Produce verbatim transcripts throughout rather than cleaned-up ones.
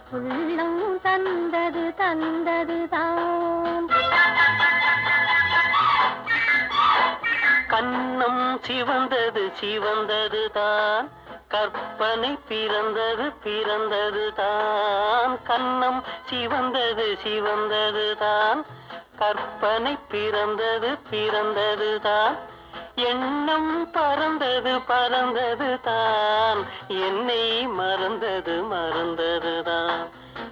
உள்ளம் தந்தது தந்ததுதான். கண்ணம் சிவந்தது சிவந்ததுதான், கற்பனை பிறந்தது பிறந்ததுதான். கண்ணம் சிவந்தது சிவந்ததுதான், கற்பனை பிறந்தது பிறந்ததுதான். எண்ணம் பறந்தது பறந்ததுதான், என்னை மறந்தது மறந்ததுதான்.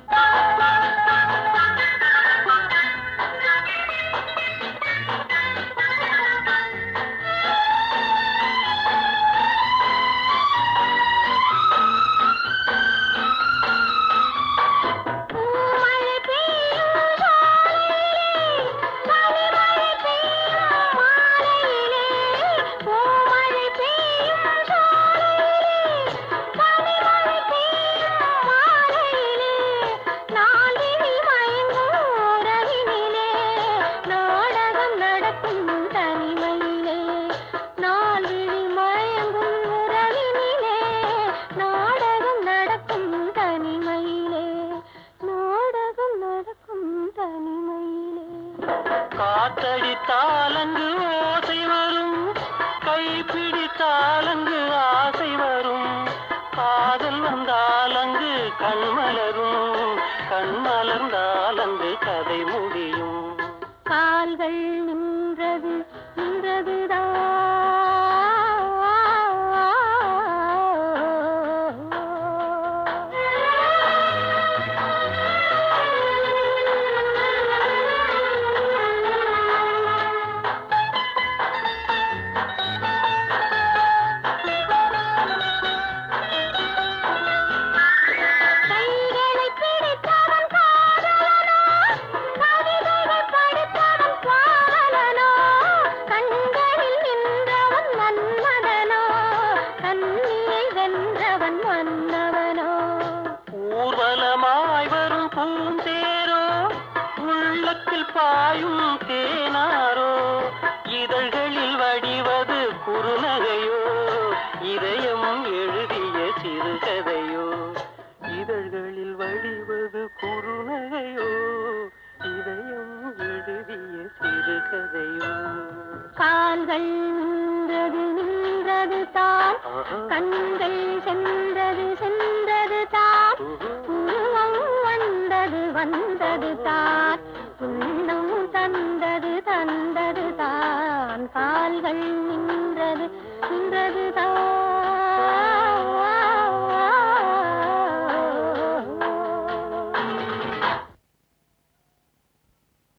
காத்தடித்தாலங்கு ஓசை வரும், கைப்பிடித்தாலங்கு ஆசை வரும். காதல் வந்தாலங்கு கண்மலரும், கண்மலர்ந்தாலங்கு கதை முடியும். கால்கள் நின்றது நின்றதுதான், ஊர்வலமாய் வரும் பூந்தேரோ, உள்ளத்தில் பாயும் தேனாரோ. இதழ்களில் வடிவது குறுநகையோ, இதயம் எழுதிய சிறுகதையோ. இதழ்களில் வடிவது குறுநகையோ, இதயம் எழுதிய சிறுகதையோ. கால்கள் நின்றது நின்றது தான், கண்கள் சென்றது சென்றது தான், உருவம் வந்தது வந்தது தான், உள்ளம் தந்தது தந்தது தான். கால்கள் நின்றது நின்றது தான்.